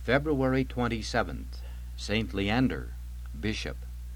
February 27th. St. Leander, Bishop.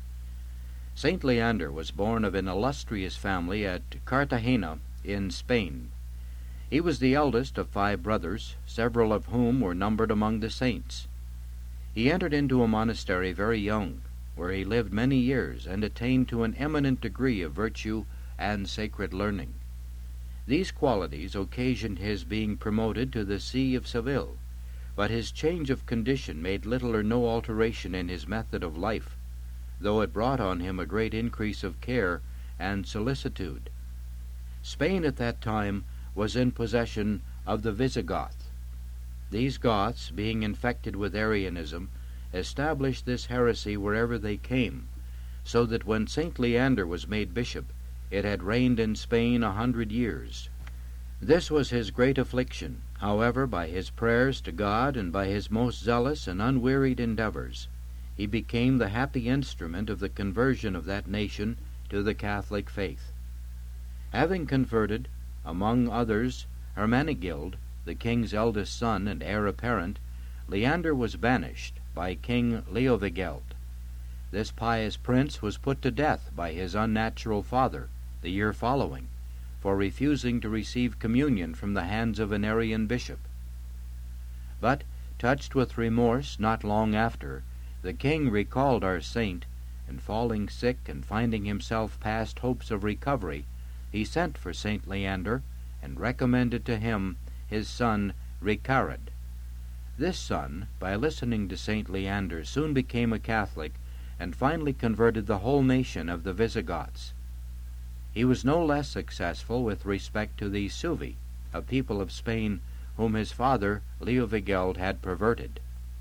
St. Leander was born of an illustrious family at Cartagena in Spain. He was the eldest of 5 brothers, several of whom were numbered among the saints. He entered into a monastery very young, where he lived many years and attained to an eminent degree of virtue and sacred learning. These qualities occasioned his being promoted to the See of Seville, but his change of condition made little or no alteration in his method of life, though it brought on him a great increase of care and solicitude. Spain at that time was in possession of the Visigoths. These Goths, being infected with Arianism, established this heresy wherever they came, so that when St. Leander was made bishop, it had reigned in Spain 100 years. This was his great affliction. However, by his prayers to God and by his most zealous and unwearied endeavors, he became the happy instrument of the conversion of that nation to the Catholic faith. Having converted, among others, Hermenegild, the king's eldest son and heir apparent, Leander was banished by King Leovigeld. This pious prince was put to death by his unnatural father the year following, for refusing to receive communion from the hands of an Arian bishop. But, touched with remorse not long after, the king recalled our saint, and falling sick and finding himself past hopes of recovery, he sent for St. Leander and recommended to him his son Ricared. This son, by listening to St. Leander, soon became a Catholic and finally converted the whole nation of the Visigoths. He was no less successful with respect to the Suevi, a people of Spain whom his father Leovigeld had perverted.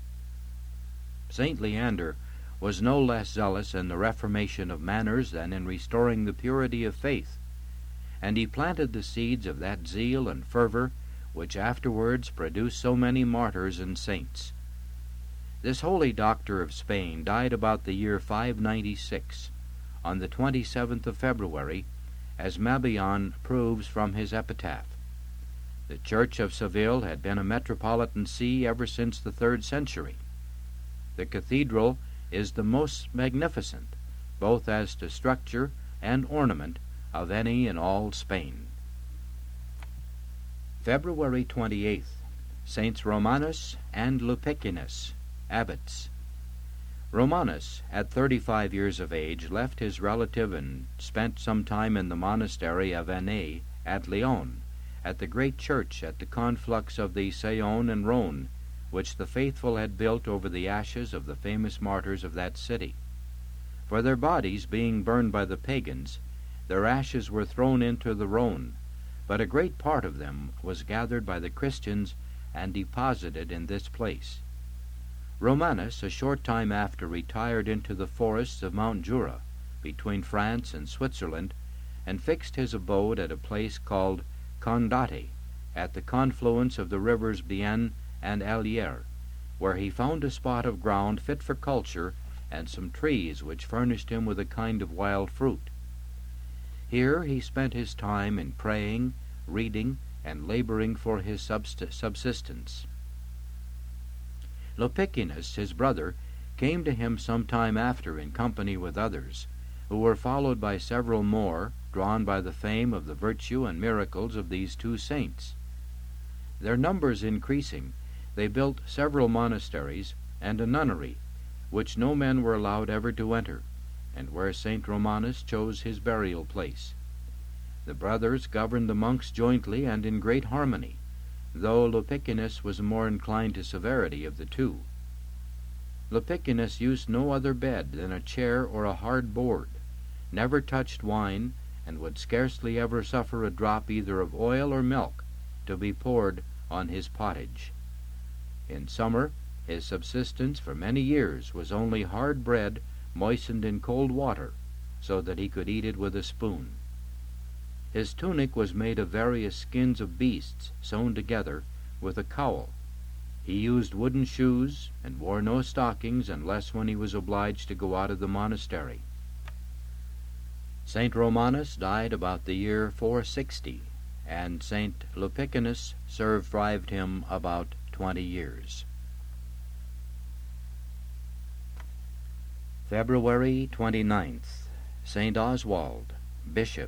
St. Leander was no less zealous in the reformation of manners than in restoring the purity of faith, and he planted the seeds of that zeal and fervor which afterwards produced so many martyrs and saints. This holy doctor of Spain died about the year 596, on the 27th of February, as Mabillon proves from his epitaph. The Church of Seville had been a metropolitan see ever since the 3rd century. The cathedral is the most magnificent, both as to structure and ornament, of any in all Spain. February 28th. Saints Romanus and Lupicinus, abbots. Romanus, at 35 years of age, left his relative and spent some time in the monastery of Annay at Lyon, at the great church at the conflux of the Saône and Rhône, which the faithful had built over the ashes of the famous martyrs of that city. For their bodies being burned by the pagans, their ashes were thrown into the Rhône, but a great part of them was gathered by the Christians and deposited in this place. Romanus, a short time after, retired into the forests of Mount Jura, between France and Switzerland, and fixed his abode at a place called Condate, at the confluence of the rivers Bienne and Allier, where he found a spot of ground fit for culture and some trees which furnished him with a kind of wild fruit. Here he spent his time in praying, reading, and laboring for his subsistence. Lupicinus, his brother, came to him some time after in company with others, who were followed by several more, drawn by the fame of the virtue and miracles of these 2 saints. Their numbers increasing, they built several monasteries and a nunnery, which no men were allowed ever to enter, and where St. Romanus chose his burial place. The brothers governed the monks jointly and in great harmony, though Lupicinus was more inclined to severity of the 2. Lupicinus used no other bed than a chair or a hard board, never touched wine, and would scarcely ever suffer a drop either of oil or milk to be poured on his pottage. In summer, his subsistence for many years was only hard bread moistened in cold water, so that he could eat it with a spoon. His tunic was made of various skins of beasts sewn together with a cowl. He used wooden shoes and wore no stockings unless when he was obliged to go out of the monastery. St. Romanus died about the year 460, and St. Lupicinus survived him about 20 years. February 29th. St. Oswald, Bishop.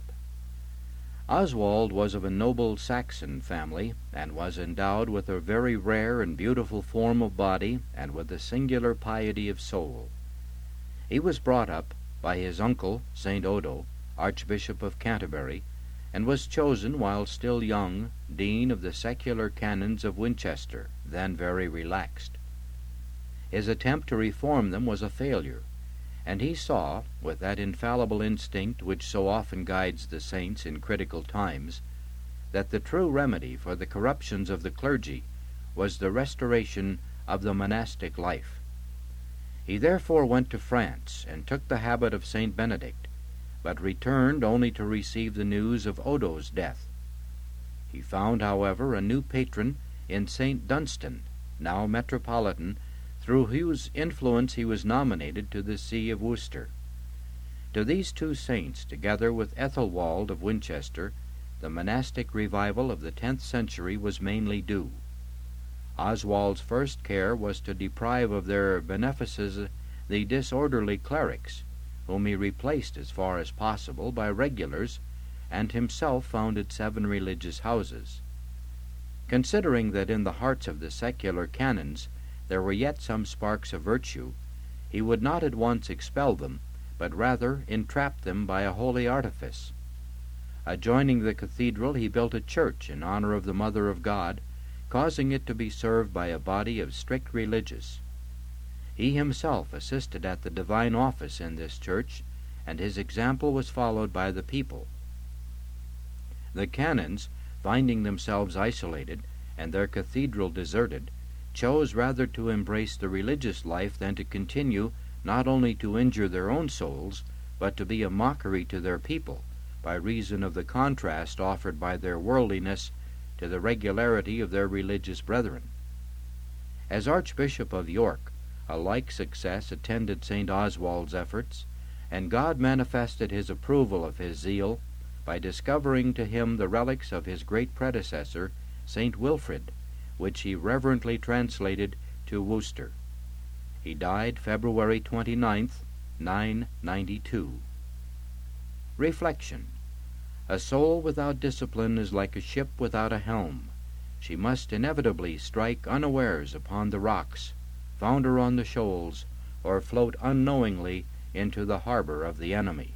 Oswald was of a noble Saxon family, and was endowed with a very rare and beautiful form of body, and with a singular piety of soul. He was brought up by his uncle, St. Odo, Archbishop of Canterbury, and was chosen, while still young, Dean of the secular canons of Winchester, then very relaxed. His attempt to reform them was a failure, and he saw, with that infallible instinct which so often guides the saints in critical times, that the true remedy for the corruptions of the clergy was the restoration of the monastic life. He therefore went to France and took the habit of St. Benedict, but returned only to receive the news of Odo's death. He found, however, a new patron in St. Dunstan, now metropolitan, through whose influence he was nominated to the see of Worcester. To these two saints, together with Ethelwald of Winchester, the monastic revival of the 10th century was mainly due. Oswald's first care was to deprive of their benefices the disorderly clerics, whom he replaced as far as possible by regulars, and himself founded 7 religious houses. Considering that in the hearts of the secular canons there were yet some sparks of virtue, he would not at once expel them, but rather entrap them by a holy artifice. Adjoining the cathedral he built a church in honor of the Mother of God, causing it to be served by a body of strict religious. He himself assisted at the divine office in this church, and his example was followed by the people. The canons, finding themselves isolated and their cathedral deserted, chose rather to embrace the religious life than to continue not only to injure their own souls, but to be a mockery to their people, by reason of the contrast offered by their worldliness to the regularity of their religious brethren. As Archbishop of York, a like success attended St. Oswald's efforts, and God manifested his approval of his zeal by discovering to him the relics of his great predecessor, St. Wilfrid, which he reverently translated to Worcester. He died February 29th, 992. Reflection. A soul without discipline is like a ship without a helm. She must inevitably strike unawares upon the rocks, founder on the shoals, or float unknowingly into the harbor of the enemy.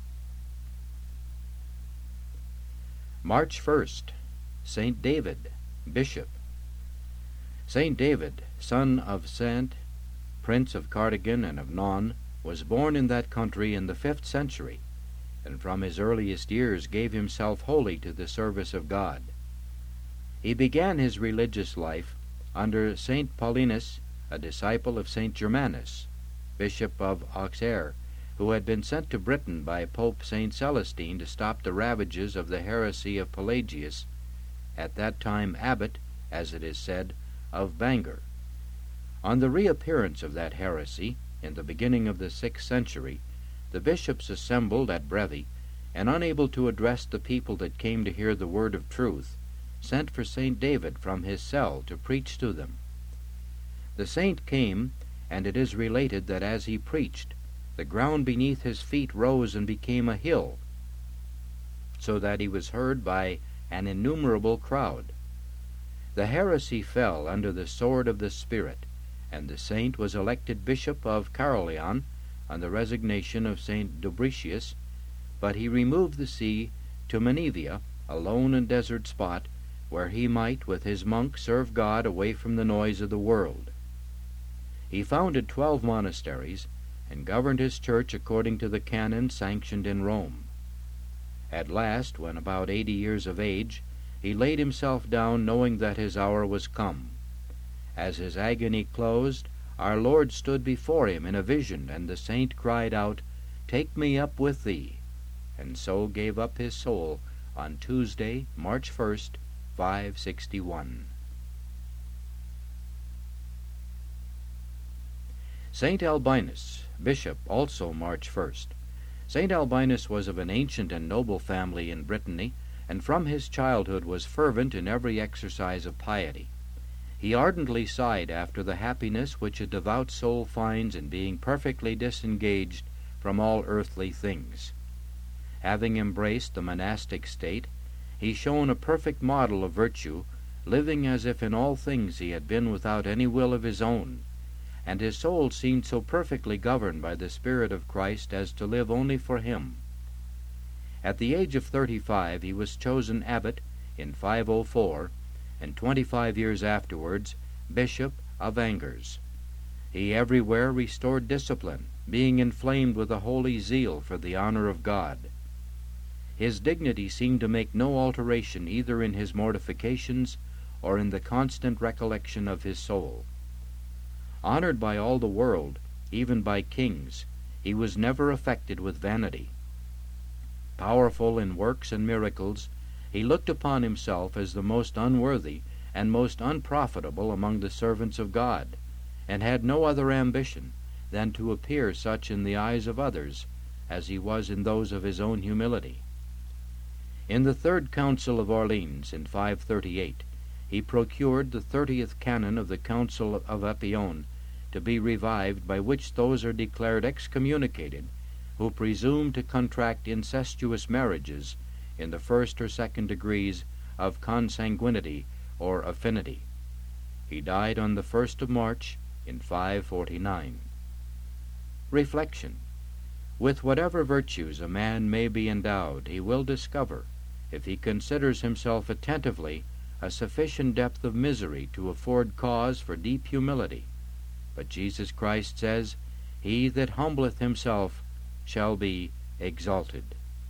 March 1st. St. David, Bishop. St. David, son of Saint, Prince of Cardigan and of Non, was born in that country in the 5th century, and from his earliest years gave himself wholly to the service of God. He began his religious life under St. Paulinus, a disciple of St. Germanus, Bishop of Auxerre, who had been sent to Britain by Pope St. Celestine to stop the ravages of the heresy of Pelagius, at that time abbot, as it is said, of Bangor. On the reappearance of that heresy, in the beginning of the 6th century, the bishops assembled at Brevy, and unable to address the people that came to hear the word of truth, sent for St. David from his cell to preach to them. The saint came, and it is related that as he preached, the ground beneath his feet rose and became a hill, so that he was heard by an innumerable crowd. The heresy fell under the sword of the Spirit, and the saint was elected Bishop of Caerleon on the resignation of St. Dubricius, but he removed the see to Menevia, a lone and desert spot, where he might with his monks serve God away from the noise of the world. He founded 12 monasteries, and governed his church according to the canons sanctioned in Rome. At last, when about 80 years of age, he laid himself down, knowing that his hour was come. As his agony closed, our Lord stood before him in a vision, and the saint cried out, "Take me up with thee," and so gave up his soul on Tuesday, March 1st, 561. St. Albinus, Bishop, also March 1st. St. Albinus was of an ancient and noble family in Brittany, and from his childhood was fervent in every exercise of piety. He ardently sighed after the happiness which a devout soul finds in being perfectly disengaged from all earthly things. Having embraced the monastic state, he shone a perfect model of virtue, living as if in all things he had been without any will of his own, and his soul seemed so perfectly governed by the Spirit of Christ as to live only for him. At the age of 35 he was chosen abbot in 504, and 25 years afterwards Bishop of Angers. He everywhere restored discipline, being inflamed with a holy zeal for the honor of God. His dignity seemed to make no alteration either in his mortifications or in the constant recollection of his soul. Honored by all the world, even by kings, he was never affected with vanity. Powerful in works and miracles, he looked upon himself as the most unworthy and most unprofitable among the servants of God, and had no other ambition than to appear such in the eyes of others as he was in those of his own humility. In the Third Council of Orleans in 538, he procured the 30th canon of the Council of Epion to be revived, by which those are declared excommunicated who presume to contract incestuous marriages in the first or second degrees of consanguinity or affinity. He died on the 1st of March in 549. Reflection. With whatever virtues a man may be endowed, he will discover, if he considers himself attentively, a sufficient depth of misery to afford cause for deep humility. But Jesus Christ says, "He that humbleth himself shall be exalted."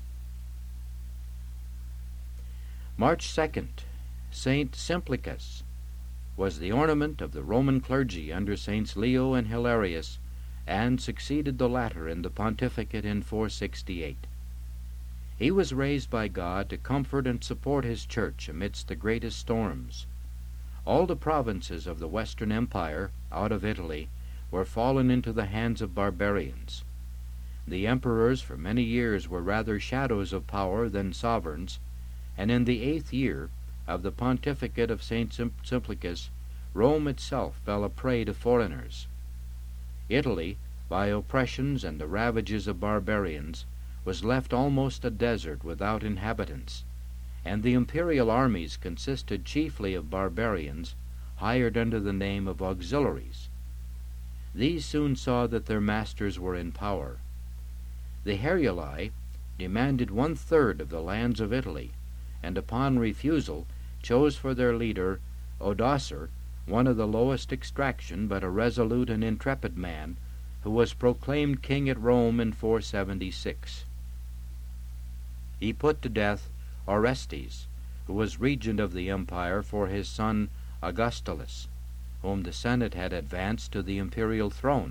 March 2nd, Saint Simplicus was the ornament of the Roman clergy under Saints Leo and Hilarius, and succeeded the latter in the pontificate in 468. He was raised by God to comfort and support his church amidst the greatest storms. All the provinces of the Western Empire, out of Italy, were fallen into the hands of barbarians. The emperors for many years were rather shadows of power than sovereigns, and in the 8th year of the pontificate of Saint Simplicus, Rome itself fell a prey to foreigners. Italy, by oppressions and the ravages of barbarians, was left almost a desert without inhabitants, and the imperial armies consisted chiefly of barbarians, hired under the name of auxiliaries. These soon saw that their masters were in power. The Heruli demanded 1/3 of the lands of Italy, and upon refusal chose for their leader Odoacer, one of the lowest extraction, but a resolute and intrepid man, who was proclaimed king at Rome in 476. He put to death Orestes, who was regent of the empire for his son Augustulus, whom the Senate had advanced to the imperial throne.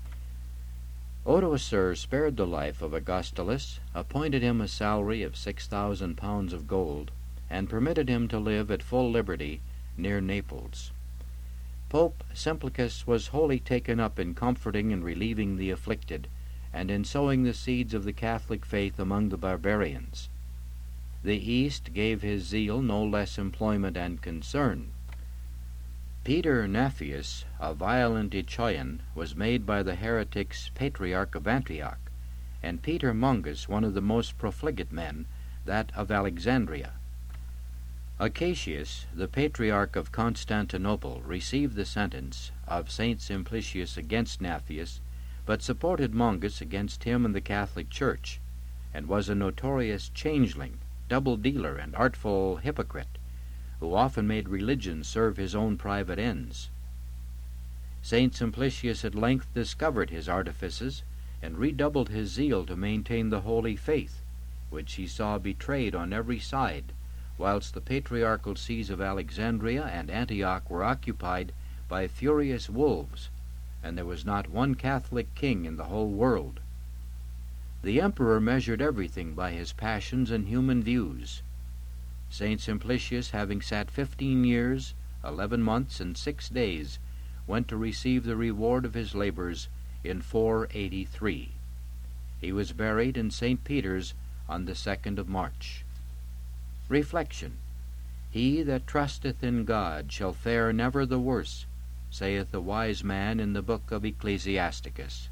Odoacer spared the life of Augustulus, appointed him a salary of 6,000 pounds of gold, and permitted him to live at full liberty near Naples. Pope Simplicus was wholly taken up in comforting and relieving the afflicted, and in sowing the seeds of the Catholic faith among the barbarians. The East gave his zeal no less employment and concern. Peter Naphius, a violent Echoian, was made by the heretics Patriarch of Antioch, and Peter Mungus one of the most profligate men, that of Alexandria. Acacius, the Patriarch of Constantinople, received the sentence of Saint Simplicius against Naphius, but supported Mungus against him and the Catholic Church, and was a notorious changeling, double-dealer, and artful hypocrite, who often made religion serve his own private ends. Saint Simplicius at length discovered his artifices, and redoubled his zeal to maintain the holy faith, which he saw betrayed on every side, whilst the patriarchal sees of Alexandria and Antioch were occupied by furious wolves, and there was not one Catholic king in the whole world. The emperor measured everything by his passions and human views. Saint Simplicius, having sat 15 years, 11 months, and 6 days, went to receive the reward of his labors in 483. He was buried in St. Peter's on the 2nd of March. Reflection. He that trusteth in God shall fare never the worse, saith the wise man in the book of Ecclesiasticus.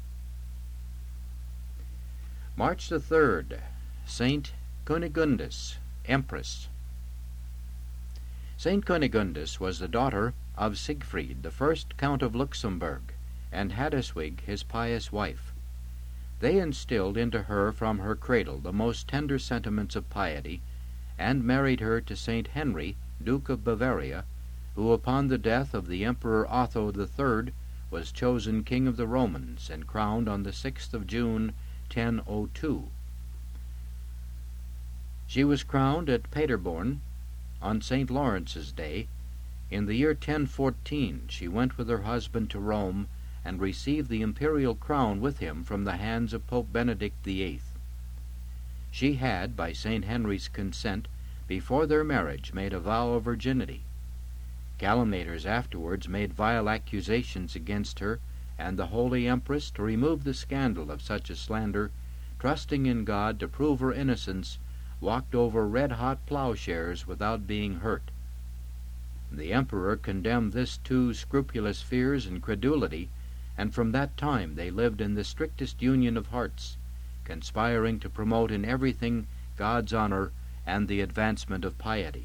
March the 3rd, Saint Cunegundis, Empress. Saint Cunegundis was the daughter of Siegfried, the first Count of Luxembourg, and Hadeswig, his pious wife. They instilled into her from her cradle the most tender sentiments of piety, and married her to Saint Henry, Duke of Bavaria, who upon the death of the Emperor Otho III was chosen King of the Romans and crowned on the 6th of June, 1002. She was crowned at Paderborn on St. Lawrence's Day. In the year 1014 she went with her husband to Rome and received the imperial crown with him from the hands of Pope Benedict VIII. She had, by St. Henry's consent, before their marriage made a vow of virginity. Calumniators afterwards made vile accusations against her and the holy empress. To remove the scandal of such a slander, trusting in God to prove her innocence, walked over red-hot plowshares without being hurt. The emperor condemned this too scrupulous fears and credulity, and from that time they lived in the strictest union of hearts, conspiring to promote in everything God's honor and the advancement of piety.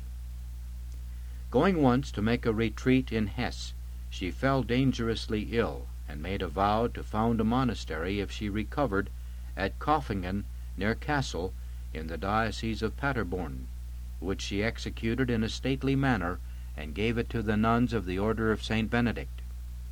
Going once to make a retreat in Hesse, she fell dangerously ill, and made a vow to found a monastery if she recovered at Koffingen, near Kassel, in the diocese of Paderborn, which she executed in a stately manner, and gave it to the nuns of the order of St. Benedict.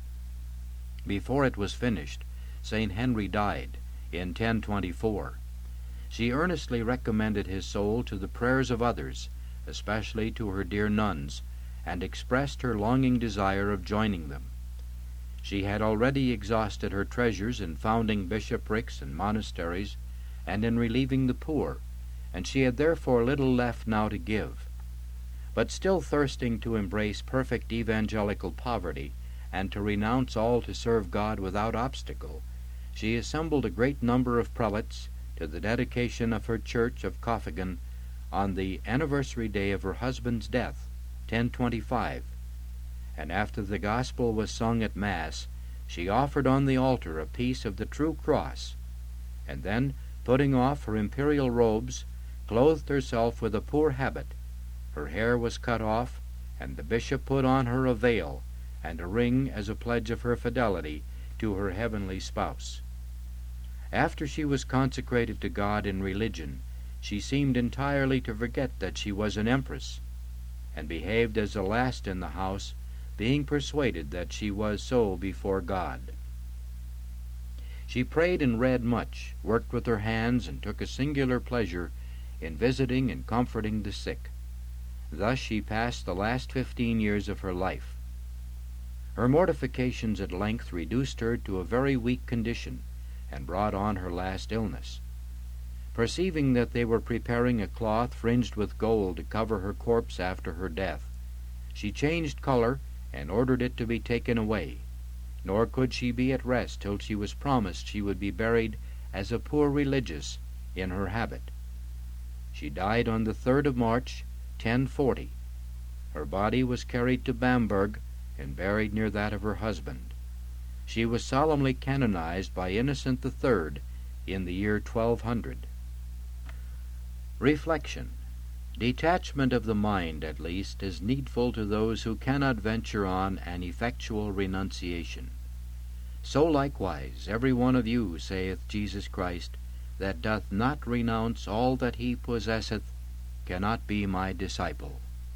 Before it was finished, St. Henry died in 1024. She earnestly recommended his soul to the prayers of others, especially to her dear nuns, and expressed her longing desire of joining them. She had already exhausted her treasures in founding bishoprics and monasteries, and in relieving the poor, and she had therefore little left now to give. But still thirsting to embrace perfect evangelical poverty, and to renounce all to serve God without obstacle, she assembled a great number of prelates to the dedication of her church of Koffingen on the anniversary day of her husband's death, 1025, and after the gospel was sung at Mass, she offered on the altar a piece of the true cross, and then, putting off her imperial robes, clothed herself with a poor habit. Her hair was cut off, and the bishop put on her a veil and a ring as a pledge of her fidelity to her heavenly spouse. After she was consecrated to God in religion, she seemed entirely to forget that she was an empress, and behaved as the last in the house, being persuaded that she was so before God. She prayed and read much, worked with her hands, and took a singular pleasure in visiting and comforting the sick. Thus she passed the last 15 years of her life. Her mortifications at length reduced her to a very weak condition, and brought on her last illness. Perceiving that they were preparing a cloth fringed with gold to cover her corpse after her death, she changed color and ordered it to be taken away, nor could she be at rest till she was promised she would be buried as a poor religious in her habit. She died on the 3rd of March, 1040. Her body was carried to Bamberg and buried near that of her husband. She was solemnly canonized by Innocent III in the year 1200. Reflection. Detachment of the mind, at least, is needful to those who cannot venture on an effectual renunciation. So likewise every one of you, saith Jesus Christ, that doth not renounce all that he possesseth, cannot be my disciple.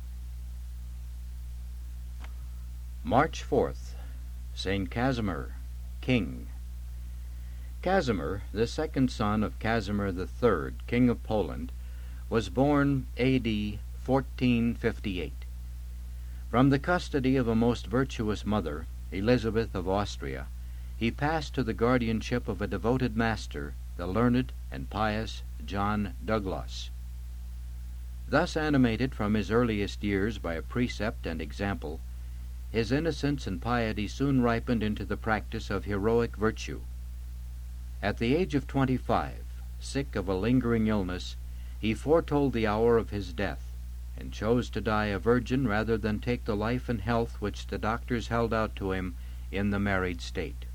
March 4th, Saint Casimir, King. Casimir, the second son of Casimir III, King of Poland, was born A.D. 1458. From the custody of a most virtuous mother, Elizabeth of Austria, he passed to the guardianship of a devoted master, the learned and pious John Douglas. Thus animated from his earliest years by a precept and example, his innocence and piety soon ripened into the practice of heroic virtue. At the age of 25, sick of a lingering illness, he foretold the hour of his death, and chose to die a virgin rather than take the life and health which the doctors held out to him in the married state.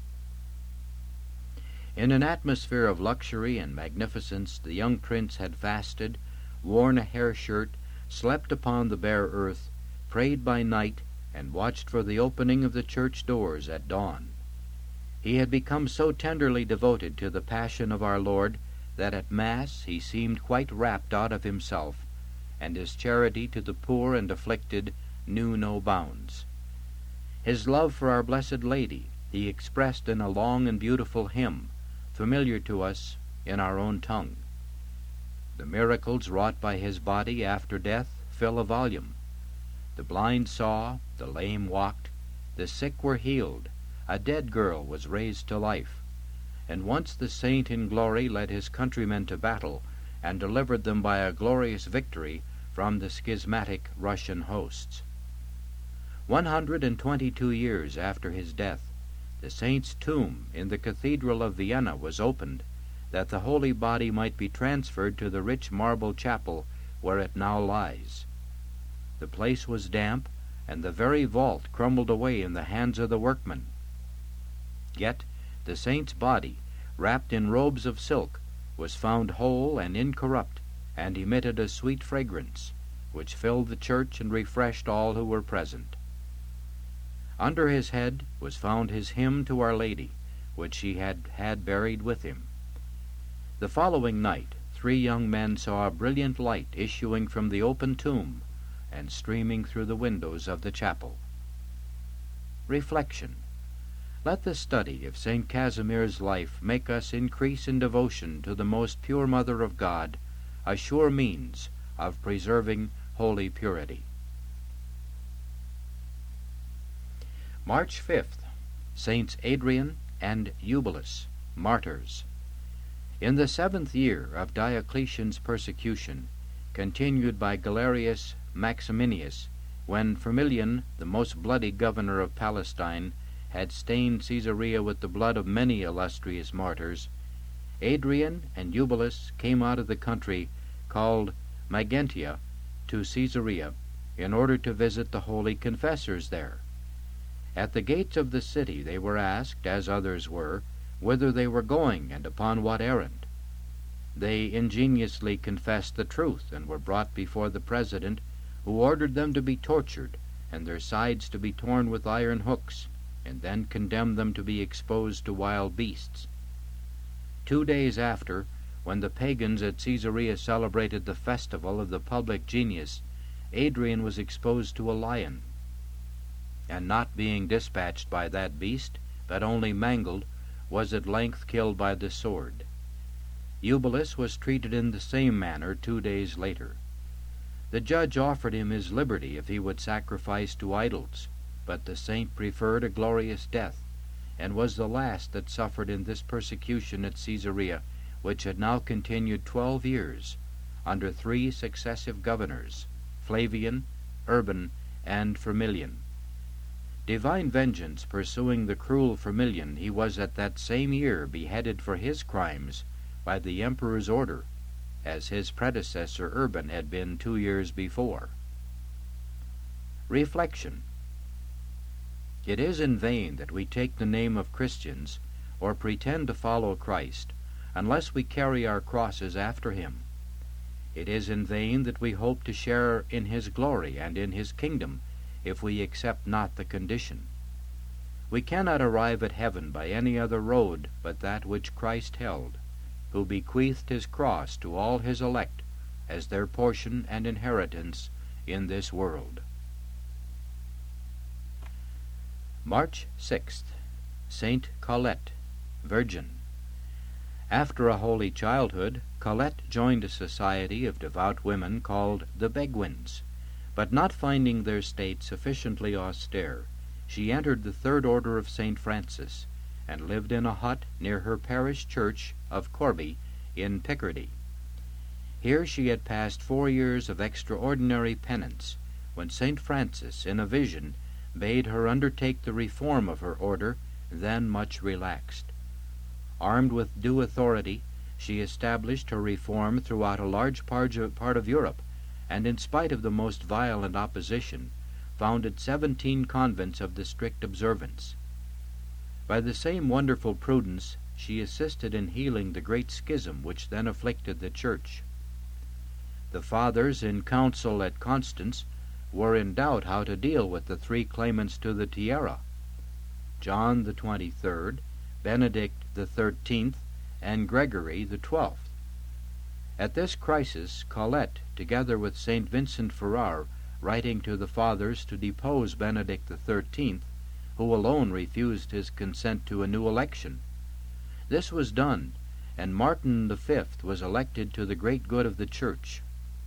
In an atmosphere of luxury and magnificence, the young prince had fasted, worn a hair shirt, slept upon the bare earth, prayed by night, and watched for the opening of the church doors at dawn. He had become so tenderly devoted to the passion of our Lord that at Mass he seemed quite rapt out of himself, and his charity to the poor and afflicted knew no bounds. His love for our Blessed Lady he expressed in a long and beautiful hymn, familiar to us in our own tongue. The miracles wrought by his body after death fill a volume. The blind saw, the lame walked, the sick were healed, a dead girl was raised to life, and once the saint in glory led his countrymen to battle and delivered them by a glorious victory from the schismatic Russian hosts. 122 years after his death, the saint's tomb in the Cathedral of Vienna was opened, that the holy body might be transferred to the rich marble chapel where it now lies. The place was damp, and the very vault crumbled away in the hands of the workmen. Yet the saint's body, wrapped in robes of silk, was found whole and incorrupt, and emitted a sweet fragrance, which filled the church and refreshed all who were present. Under his head was found his hymn to Our Lady, which he had buried with him. The following night 3 young men saw a brilliant light issuing from the open tomb and streaming through the windows of the chapel. Reflection. Let the study of St. Casimir's life make us increase in devotion to the most pure Mother of God, a sure means of preserving holy purity. March 5th. Saints Adrian and Eubulus, martyrs. In the 7th year of Diocletian's persecution, continued by Galerius Maximinius, when Firmilian, the most bloody governor of Palestine, had stained Caesarea with the blood of many illustrious martyrs, Adrian and Eubulus came out of the country called Magentia to Caesarea, in order to visit the holy confessors there. At the gates of the city they were asked, as others were, whither they were going and upon what errand. They ingeniously confessed the truth, and were brought before the president, who ordered them to be tortured, and their sides to be torn with iron hooks, and then condemned them to be exposed to wild beasts. 2 days after, when the pagans at Caesarea celebrated the festival of the public genius, Adrian was exposed to a lion, and not being dispatched by that beast, but only mangled, was at length killed by the sword. Eubulus was treated in the same manner 2 days later. The judge offered him his liberty if he would sacrifice to idols, but the saint preferred a glorious death, and was the last that suffered in this persecution at Caesarea, which had now continued 12 years, under 3 successive governors, Flavian, Urban, and Firmilian. Divine vengeance pursuing the cruel Firmilian, he was at that same year beheaded for his crimes by the emperor's order, as his predecessor Urban had been 2 years before. Reflection. It is in vain that we take the name of Christians, or pretend to follow Christ, unless we carry our crosses after him. It is in vain that we hope to share in his glory and in his kingdom, if we accept not the condition. We cannot arrive at heaven by any other road but that which Christ held, who bequeathed his cross to all his elect as their portion and inheritance in this world. March 6th. Saint Colette, Virgin. After a holy childhood, Colette joined a society of devout women called the Beguines, but not finding their state sufficiently austere, she entered the Third Order of St. Francis, and lived in a hut near her parish church of Corbie in Picardy. Here she had passed 4 years of extraordinary penance, when St. Francis, in a vision, bade her undertake the reform of her order, then much relaxed. Armed with due authority, she established her reform throughout a large part of Europe, and in spite of the most violent opposition, founded 17 convents of the strict observance. By the same wonderful prudence she assisted in healing the great schism which then afflicted the Church. The fathers in council at Constance were in doubt how to deal with the 3 claimants to the tiara, John the 23rd, Benedict the 13th, and Gregory the 12th. At this crisis, Colette, together with St. Vincent Ferrar, writing to the fathers to depose Benedict the 13th, who alone refused his consent to a new election. This was done, and Martin the 5th was elected to the great good of the Church.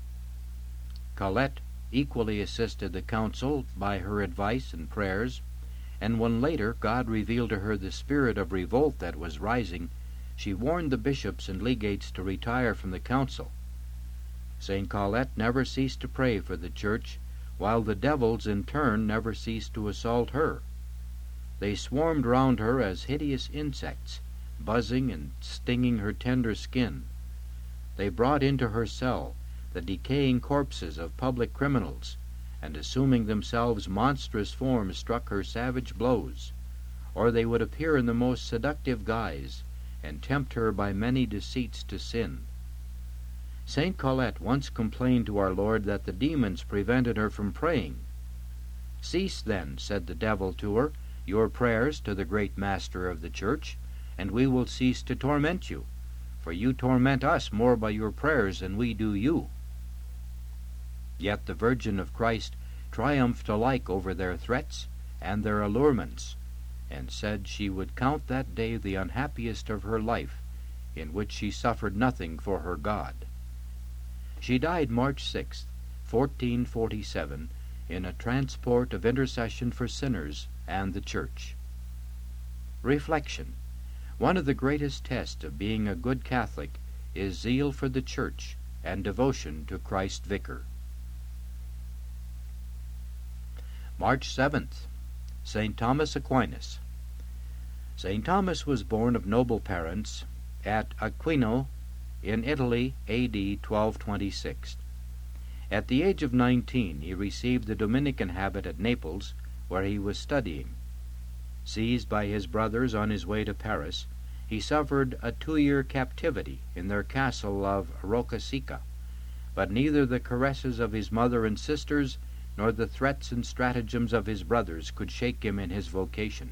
Colette equally assisted the council by her advice and prayers, and when later God revealed to her the spirit of revolt that was rising, she warned the bishops and legates to retire from the council. St. Colette never ceased to pray for the Church, while the devils in turn never ceased to assault her. They swarmed round her as hideous insects, buzzing and stinging her tender skin. They brought into her cell the decaying corpses of public criminals, and assuming themselves monstrous forms struck her savage blows, or they would appear in the most seductive guise, and tempt her by many deceits to sin. St. Colette once complained to our Lord that the demons prevented her from praying. "Cease, then," said the devil to her, "your prayers to the great Master of the Church, and we will cease to torment you, for you torment us more by your prayers than we do you." Yet the Virgin of Christ triumphed alike over their threats and their allurements, and said she would count that day the unhappiest of her life, in which she suffered nothing for her God. She died March 6, 1447, in a transport of intercession for sinners and the Church. Reflection. One of the greatest tests of being a good Catholic is zeal for the Church and devotion to Christ Vicar. March 7th. St. Thomas Aquinas. St. Thomas was born of noble parents at Aquino in Italy, A.D. 1226. At the age of 19 he received the Dominican habit at Naples, where he was studying. Seized by his brothers on his way to Paris, he suffered a 2-year captivity in their castle of Roccaseca, but neither the caresses of his mother and sisters nor the threats and stratagems of his brothers could shake him in his vocation.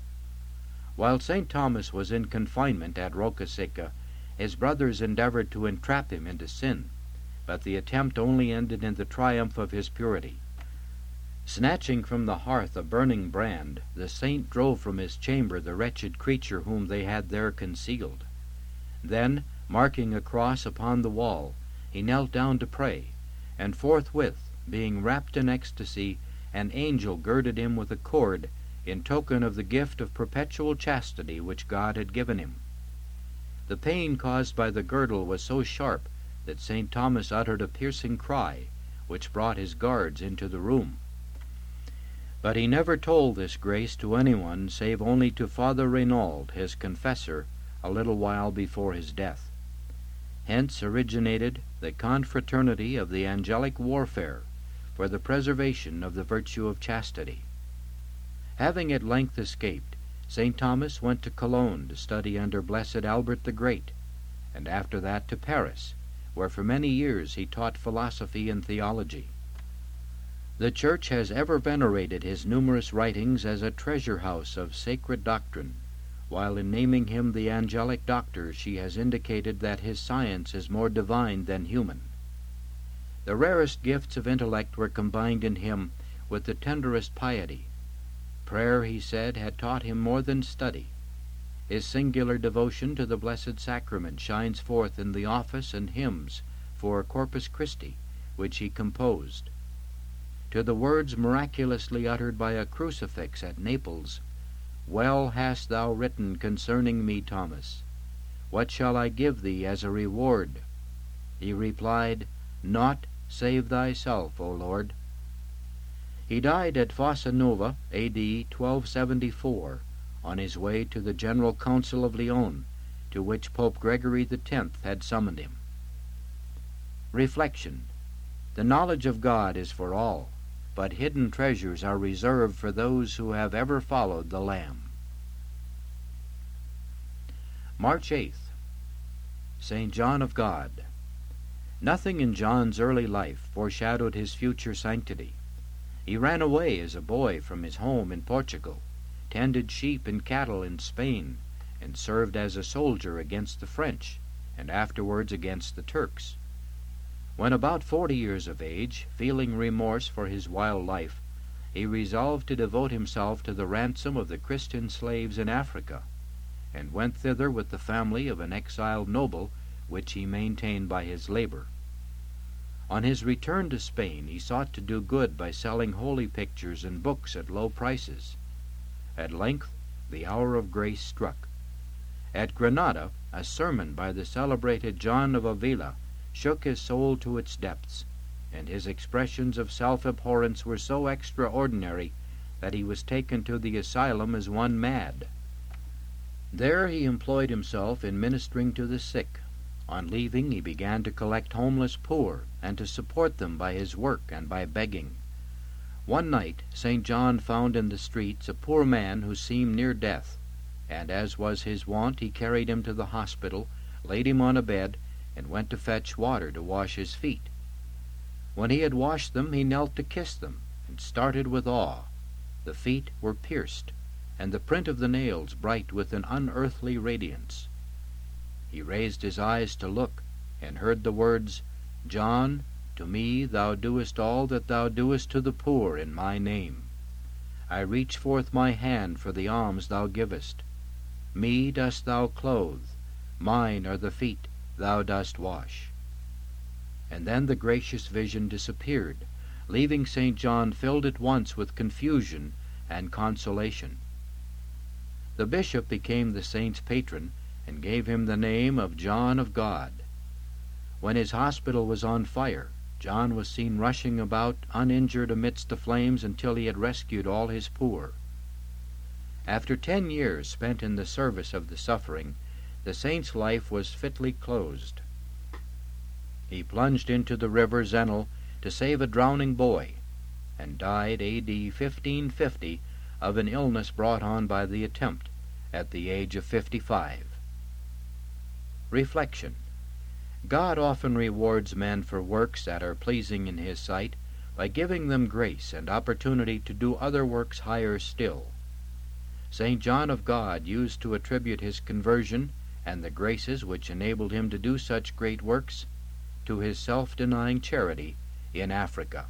While St. Thomas was in confinement at Roccaseca, his brothers endeavored to entrap him into sin, but the attempt only ended in the triumph of his purity. Snatching from the hearth a burning brand, the saint drove from his chamber the wretched creature whom they had there concealed. Then, marking a cross upon the wall, he knelt down to pray, and forthwith, being wrapped in ecstasy, an angel girded him with a cord, in token of the gift of perpetual chastity which God had given him. The pain caused by the girdle was so sharp that St. Thomas uttered a piercing cry, which brought his guards into the room. But he never told this grace to anyone save only to Father Reynaud, his confessor, a little while before his death. Hence originated the confraternity of the angelic warfare for the preservation of the virtue of chastity. Having at length escaped, St. Thomas went to Cologne to study under Blessed Albert the Great, and after that to Paris, where for many years he taught philosophy and theology. The Church has ever venerated his numerous writings as a treasure-house of sacred doctrine, while in naming him the angelic doctor she has indicated that his science is more divine than human. The rarest gifts of intellect were combined in him with the tenderest piety. Prayer, he said, had taught him more than study. His singular devotion to the Blessed Sacrament shines forth in the office and hymns for Corpus Christi, which he composed. To the words miraculously uttered by a crucifix at Naples, "Well hast thou written concerning me, Thomas. What shall I give thee as a reward?" he replied, "Naught save thyself, O Lord." He died at Fossa Nova, A.D. 1274, on his way to the General Council of Lyon, to which Pope Gregory X had summoned him. Reflection. The knowledge of God is for all, but hidden treasures are reserved for those who have ever followed the Lamb. March 8th. St. John of God. Nothing in John's early life foreshadowed his future sanctity. He ran away as a boy from his home in Portugal, tended sheep and cattle in Spain, and served as a soldier against the French, and afterwards against the Turks. When about 40 years of age, feeling remorse for his wild life, he resolved to devote himself to the ransom of the Christian slaves in Africa, and went thither with the family of an exiled noble, which he maintained by his labor. On his return to Spain, he sought to do good by selling holy pictures and books at low prices. At length, the hour of grace struck. At Granada, a sermon by the celebrated John of Avila shook his soul to its depths, and his expressions of self-abhorrence were so extraordinary that he was taken to the asylum as one mad. There he employed himself in ministering to the sick. On leaving, he began to collect homeless poor, and to support them by his work and by begging. One night St. John found in the streets a poor man who seemed near death, and as was his wont, he carried him to the hospital, laid him on a bed, and went to fetch water to wash his feet. When he had washed them, he knelt to kiss them, and started with awe. The feet were pierced, and the print of the nails bright with an unearthly radiance. He raised his eyes to look, and heard the words, "John, to me thou doest all that thou doest to the poor in my name. I reach forth my hand for the alms thou givest. Me dost thou clothe, mine are the feet thou dost wash." And then the gracious vision disappeared, leaving St. John filled at once with confusion and consolation. The bishop became the saint's patron, and gave him the name of John of God. When his hospital was on fire, John was seen rushing about uninjured amidst the flames until he had rescued all his poor. After 10 years spent in the service of the suffering, the saint's life was fitly closed. He plunged into the river Zenel to save a drowning boy, and died A.D. 1550 of an illness brought on by the attempt, at the age of 55. Reflection. God often rewards men for works that are pleasing in His sight by giving them grace and opportunity to do other works higher still. St. John of God used to attribute his conversion and the graces which enabled him to do such great works to his self-denying charity in Africa.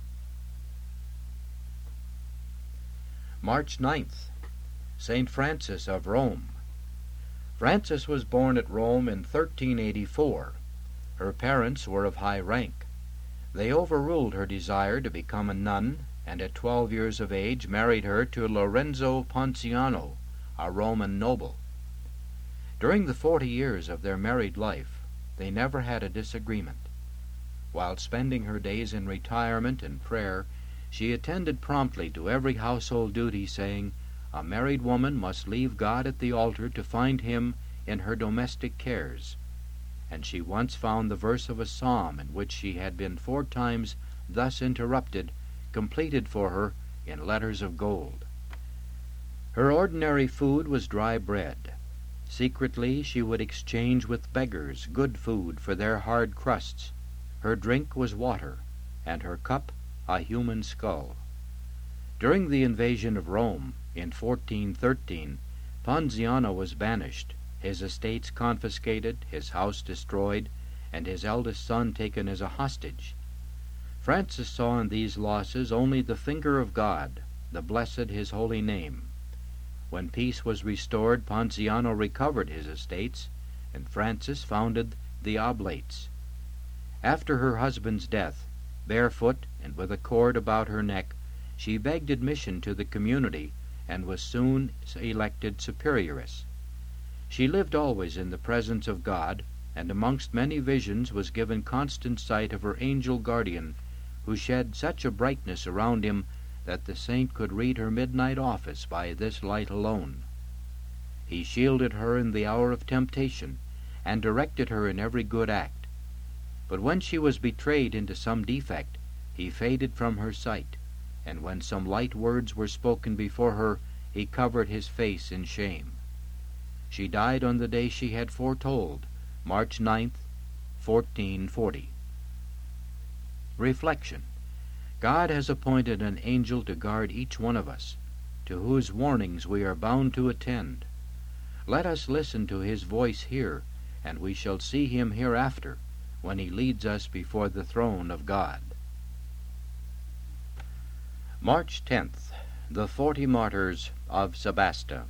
March 9th. St. Francis of Rome. Frances was born at Rome in 1384. Her parents were of high rank. They overruled her desire to become a nun, and at 12 years of age married her to Lorenzo Ponziano, a Roman noble. During the 40 years of their married life, they never had a disagreement. While spending her days in retirement and prayer, she attended promptly to every household duty, saying, "A married woman must leave God at the altar to find Him in her domestic cares." And she once found the verse of a psalm in which she had been 4 times thus interrupted, completed for her in letters of gold. Her ordinary food was dry bread. Secretly she would exchange with beggars good food for their hard crusts. Her drink was water, and her cup a human skull. During the invasion of Rome in 1413, Ponziano was banished, his estates confiscated, his house destroyed, and his eldest son taken as a hostage. Francis saw in these losses only the finger of God, the blessed His holy name. When peace was restored, Ponziano recovered his estates, and Francis founded the Oblates. After her husband's death, barefoot and with a cord about her neck, she begged admission to the community, and was soon elected superioress. She lived always in the presence of God, and amongst many visions was given constant sight of her angel guardian, who shed such a brightness around him that the saint could read her midnight office by this light alone. He shielded her in the hour of temptation, and directed her in every good act. But when she was betrayed into some defect, he faded from her sight, and when some light words were spoken before her, he covered his face in shame. She died on the day she had foretold, March 9th, 1440. Reflection. God has appointed an angel to guard each one of us, to whose warnings we are bound to attend. Let us listen to his voice here, and we shall see him hereafter, when he leads us before the throne of God. March 10th. The 40 Martyrs of Sebasta.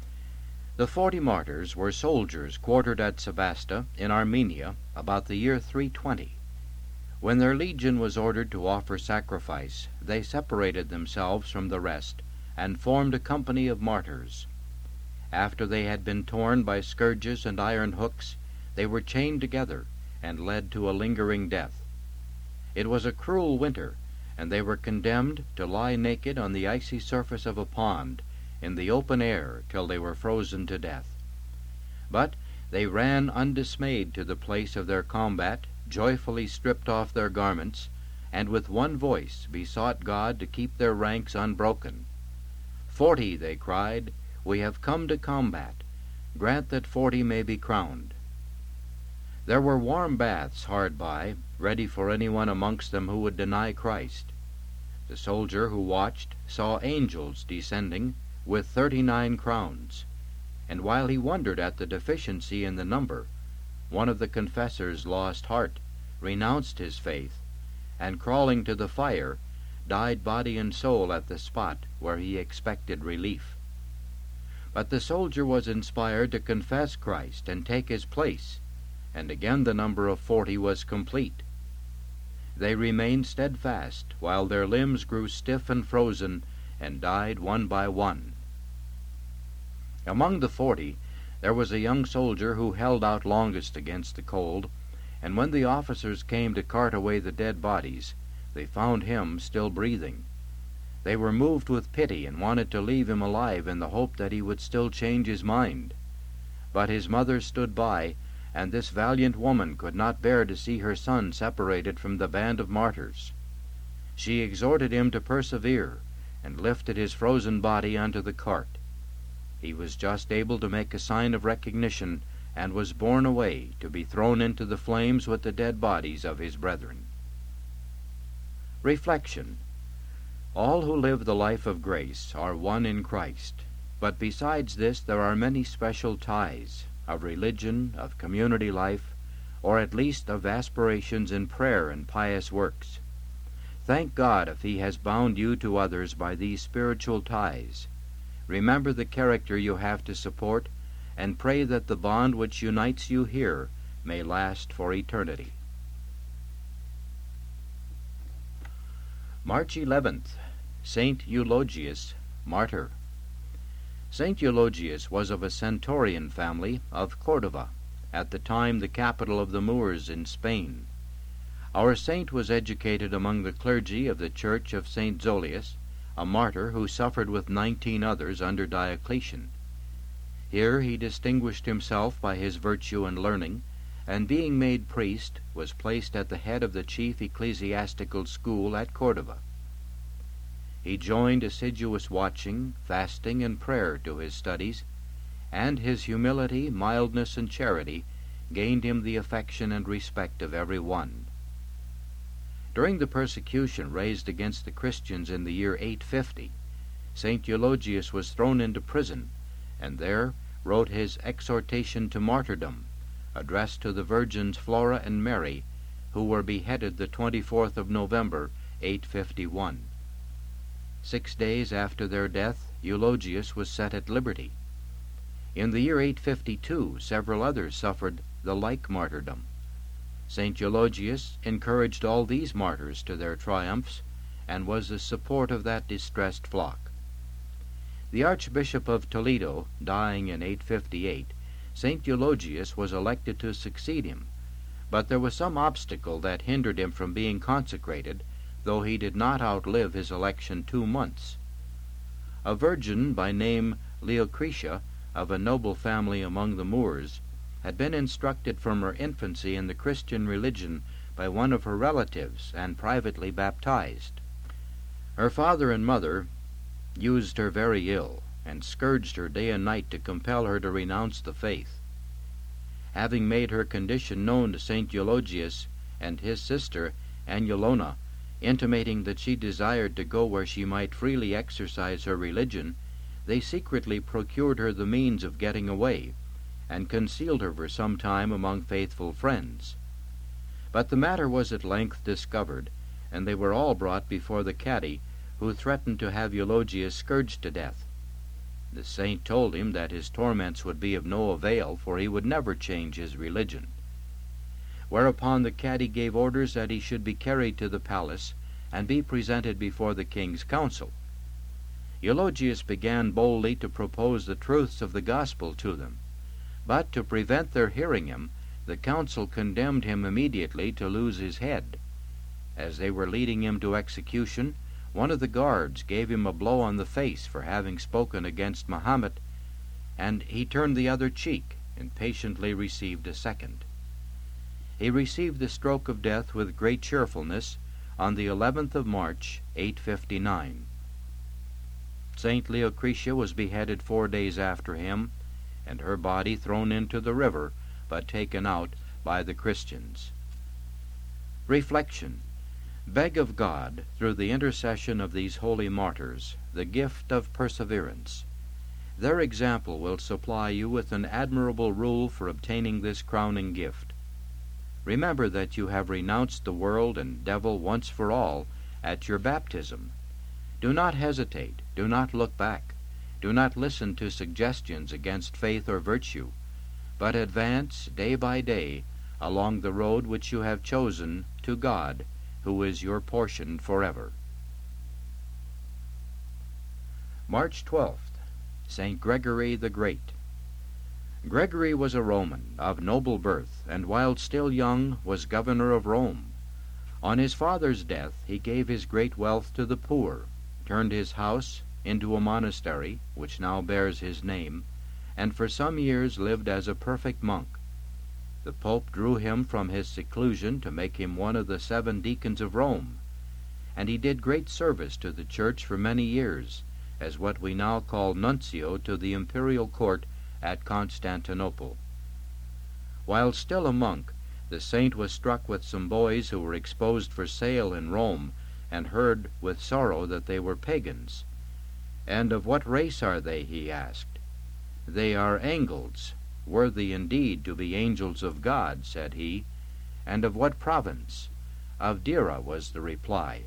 The 40 martyrs were soldiers quartered at Sebasta in Armenia about the year 320. When their legion was ordered to offer sacrifice, they separated themselves from the rest and formed a company of martyrs. After they had been torn by scourges and iron hooks, they were chained together and led to a lingering death. It was a cruel winter, and they were condemned to lie naked on the icy surface of a pond in the open air till they were frozen to death. But they ran undismayed to the place of their combat, joyfully stripped off their garments, and with one voice besought God to keep their ranks unbroken. 40, they cried, we have come to combat. Grant that 40 may be crowned. There were warm baths hard by, ready for anyone amongst them who would deny Christ. The soldier who watched saw angels descending with 39 crowns, and while he wondered at the deficiency in the number, one of the confessors lost heart, renounced his faith, and crawling to the fire, died body and soul at the spot where he expected relief. But the soldier was inspired to confess Christ and take his place, and again the number of 40 was complete. They remained steadfast, while their limbs grew stiff and frozen, and died one by one. Among the 40, there was a young soldier who held out longest against the cold, and when the officers came to cart away the dead bodies, they found him still breathing. They were moved with pity and wanted to leave him alive in the hope that he would still change his mind. But his mother stood by, and this valiant woman could not bear to see her son separated from the band of martyrs. She exhorted him to persevere, and lifted his frozen body onto the cart. He was just able to make a sign of recognition, and was borne away to be thrown into the flames with the dead bodies of his brethren. Reflection. All who live the life of grace are one in Christ, but besides this there are many special ties of religion, of community life, or at least of aspirations in prayer and pious works. Thank God if He has bound you to others by these spiritual ties. Remember the character you have to support, and pray that the bond which unites you here may last for eternity. March 11th. Saint Eulogius, Martyr. Saint Eulogius was of a Centurion family of Cordova, at the time the capital of the Moors in Spain. Our saint was educated among the clergy of the Church of St. Zolius, a martyr who suffered with 19 others under Diocletian. Here he distinguished himself by his virtue and learning, and being made priest, was placed at the head of the chief ecclesiastical school at Cordova. He joined assiduous watching, fasting, and prayer to his studies, and his humility, mildness, and charity gained him the affection and respect of every one. During the persecution raised against the Christians in the year 850, St. Eulogius was thrown into prison, and there wrote his Exhortation to Martyrdom, addressed to the Virgins Flora and Mary, who were beheaded the 24th of November, 851. 6 days after their death, Eulogius was set at liberty. In the year 852, several others suffered the like martyrdom. St. Eulogius encouraged all these martyrs to their triumphs, and was the support of that distressed flock. The Archbishop of Toledo, dying in 858, St. Eulogius was elected to succeed him, but there was some obstacle that hindered him from being consecrated, though he did not outlive his election 2 months. A virgin by name Leocretia, of a noble family among the Moors, had been instructed from her infancy in the Christian religion by one of her relatives and privately baptized. Her father and mother used her very ill, and scourged her day and night to compel her to renounce the faith. Having made her condition known to St. Eulogius and his sister Anulona, intimating that she desired to go where she might freely exercise her religion, they secretly procured her the means of getting away, and concealed her for some time among faithful friends. But the matter was at length discovered, and they were all brought before the cadi, who threatened to have Eulogius scourged to death. The saint told him that his torments would be of no avail, for he would never change his religion. Whereupon the cadi gave orders that he should be carried to the palace and be presented before the king's council. Eulogius began boldly to propose the truths of the gospel to them, but to prevent their hearing him, the council condemned him immediately to lose his head. As they were leading him to execution, one of the guards gave him a blow on the face for having spoken against Mahomet, and he turned the other cheek and patiently received a second. He received the stroke of death with great cheerfulness on the 11th of March, 859. St. Leocretia was beheaded 4 days after him, and her body thrown into the river, but taken out by the Christians. Reflection. Beg of God, through the intercession of these holy martyrs, the gift of perseverance. Their example will supply you with an admirable rule for obtaining this crowning gift. Remember that you have renounced the world and devil once for all at your baptism. Do not hesitate, do not look back, do not listen to suggestions against faith or virtue, but advance day by day along the road which you have chosen to God, who is your portion forever. March 12th, St. Gregory the Great. Gregory was a Roman, of noble birth, and while still young was governor of Rome. On his father's death he gave his great wealth to the poor, turned his house into a monastery, which now bears his name, and for some years lived as a perfect monk. The Pope drew him from his seclusion to make him one of the 7 deacons of Rome, and he did great service to the Church for many years, as what we now call nuncio to the imperial court at Constantinople. While still a monk, the saint was struck with some boys who were exposed for sale in Rome, and heard with sorrow that they were pagans. "And of what race are they?" he asked. "They are angels, worthy indeed to be angels of God," said he. "And of what province?" "Of Dira," was the reply.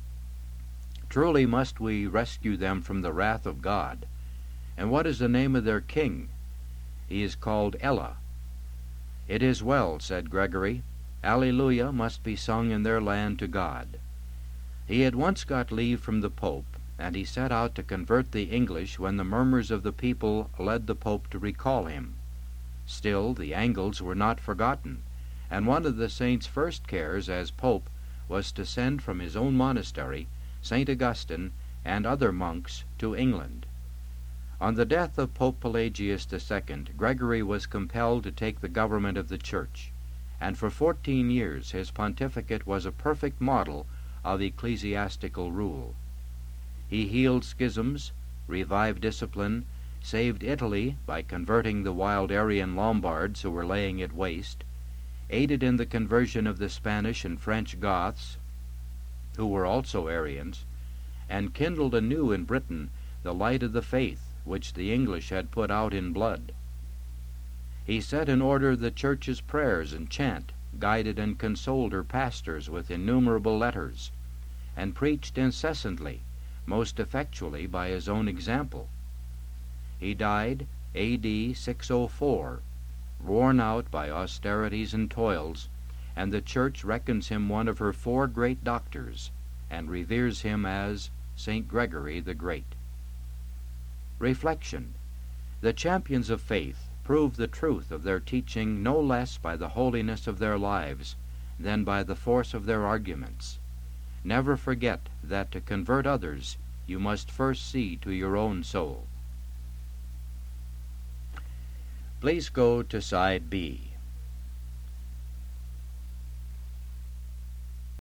"Truly must we rescue them from the wrath of God. And what is the name of their king?" "He is called Ella." "It is well," said Gregory. "Alleluia must be sung in their land to God." He had once got leave from the Pope, and he set out to convert the English when the murmurs of the people led the Pope to recall him. Still, the Angles were not forgotten, and one of the saint's first cares as Pope was to send from his own monastery St. Augustine and other monks to England. On the death of Pope Pelagius II, Gregory was compelled to take the government of the Church, and for 14 years his pontificate was a perfect model of ecclesiastical rule. He healed schisms, revived discipline, saved Italy by converting the wild Arian Lombards who were laying it waste, aided in the conversion of the Spanish and French Goths, who were also Arians, and kindled anew in Britain the light of the faith which the English had put out in blood. He set in order the Church's prayers and chant, guided and consoled her pastors with innumerable letters, and preached incessantly, most effectually by his own example. He died A.D. 604, worn out by austerities and toils, and the Church reckons him one of her 4 great doctors, and reveres him as St. Gregory the Great. Reflection. The champions of faith prove the truth of their teaching no less by the holiness of their lives than by the force of their arguments. Never forget that to convert others you must first see to your own soul. Please go to side B.